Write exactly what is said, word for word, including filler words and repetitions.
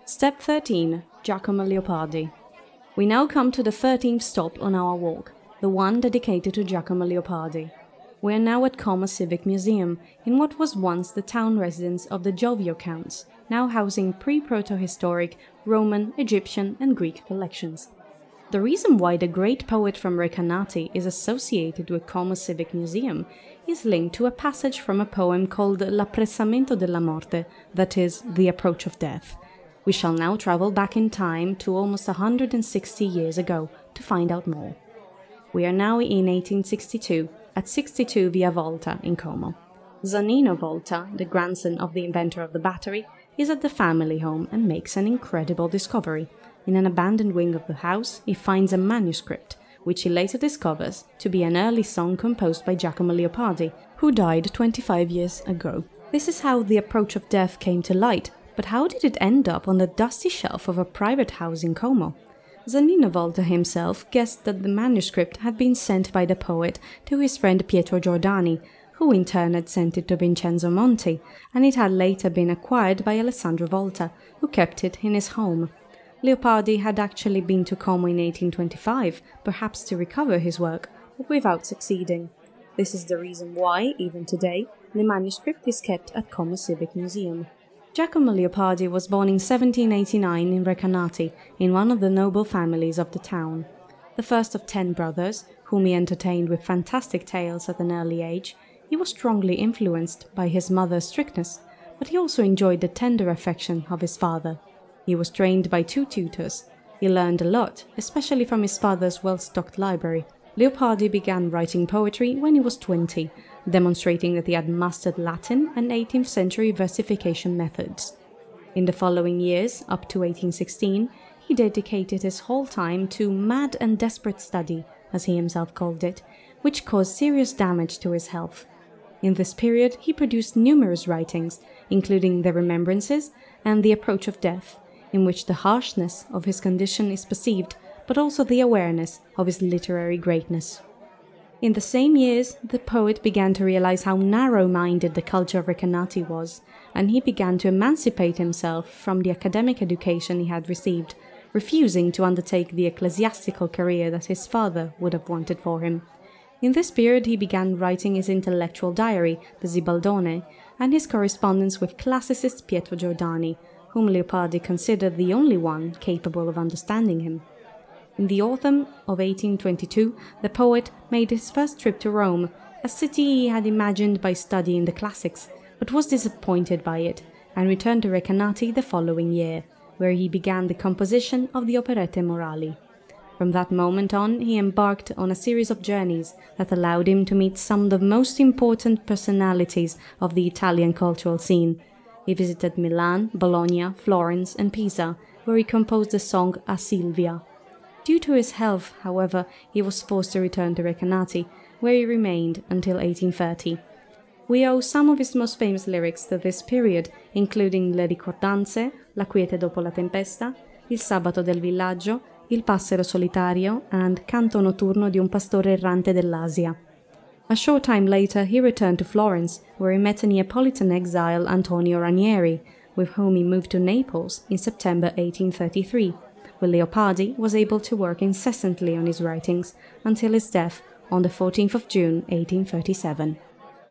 Step thirteen. Giacomo Leopardi. We now come to the thirteenth stop on our walk, the one dedicated to Giacomo Leopardi. We are now at Como Civic Museum, in what was once the town residence of the Giovio Counts, now housing pre-proto-historic Roman, Egyptian and Greek collections. The reason why the great poet from Recanati is associated with Como Civic Museum is linked to a passage from a poem called L'appressamento della morte, that is, the approach of death. We shall now travel back in time to almost one hundred sixty years ago to find out more. We are now in eighteen sixty-two, at sixty-two Via Volta in Como. Zannino Volta, the grandson of the inventor of the battery, is at the family home and makes an incredible discovery. In an abandoned wing of the house, he finds a manuscript, which he later discovers to be an early song composed by Giacomo Leopardi, who died twenty-five years ago. This is how the approach of death came to light, but how did it end up on the dusty shelf of a private house in Como? Zannino Volta himself guessed that the manuscript had been sent by the poet to his friend Pietro Giordani, who in turn had sent it to Vincenzo Monti, and it had later been acquired by Alessandro Volta, who kept it in his home. Leopardi had actually been to Como in eighteen twenty-five, perhaps to recover his work, but without succeeding. This is the reason why, even today, the manuscript is kept at Como Civic Museum. Giacomo Leopardi was born in seventeen eighty-nine in Recanati, in one of the noble families of the town. The first of ten brothers, whom he entertained with fantastic tales at an early age, he was strongly influenced by his mother's strictness, but he also enjoyed the tender affection of his father. He was trained by two tutors. He learned a lot, especially from his father's well-stocked library. Leopardi began writing poetry when he was twenty, demonstrating that he had mastered Latin and eighteenth century versification methods. In the following years, up to eighteen sixteen, he dedicated his whole time to mad and desperate study, as he himself called it, which caused serious damage to his health. In this period, he produced numerous writings, including The Remembrances and The Approach of Death, in which the harshness of his condition is perceived, but also the awareness of his literary greatness. In the same years, the poet began to realize how narrow-minded the culture of Recanati was, and he began to emancipate himself from the academic education he had received, refusing to undertake the ecclesiastical career that his father would have wanted for him. In this period he began writing his intellectual diary, the Zibaldone, and his correspondence with classicist Pietro Giordani, whom Leopardi considered the only one capable of understanding him. In the autumn of eighteen twenty-two, the poet made his first trip to Rome, a city he had imagined by studying the classics, but was disappointed by it, and returned to Recanati the following year, where he began the composition of the Operette Morali. From that moment on, he embarked on a series of journeys that allowed him to meet some of the most important personalities of the Italian cultural scene. He visited Milan, Bologna, Florence, and Pisa, where he composed the song A Silvia. Due to his health, however, he was forced to return to Recanati, where he remained until eighteen thirty. We owe some of his most famous lyrics to this period, including Le ricordanze, La quiete dopo la tempesta, Il sabato del villaggio, Il passero solitario, and Canto notturno di un pastore errante dell'Asia. A short time later he returned to Florence, where he met a Neapolitan exile Antonio Ranieri, with whom he moved to Naples in September eighteen thirty-three, where Leopardi was able to work incessantly on his writings until his death on the fourteenth of June eighteen thirty-seven.